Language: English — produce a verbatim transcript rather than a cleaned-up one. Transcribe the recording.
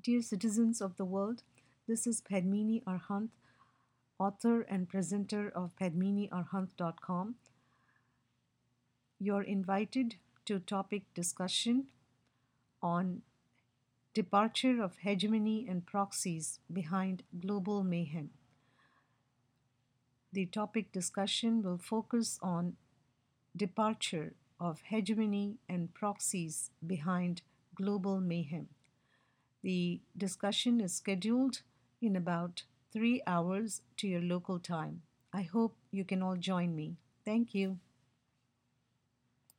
Dear citizens of the world, this is Padmini Arhant, author and presenter of padmini arhant dot com. You're invited to topic discussion on departure of hegemony and proxies behind global mayhem. The topic discussion will focus on departure of hegemony and proxies behind global mayhem. The discussion is scheduled in about three hours to your local time. I hope you can all join me. Thank you.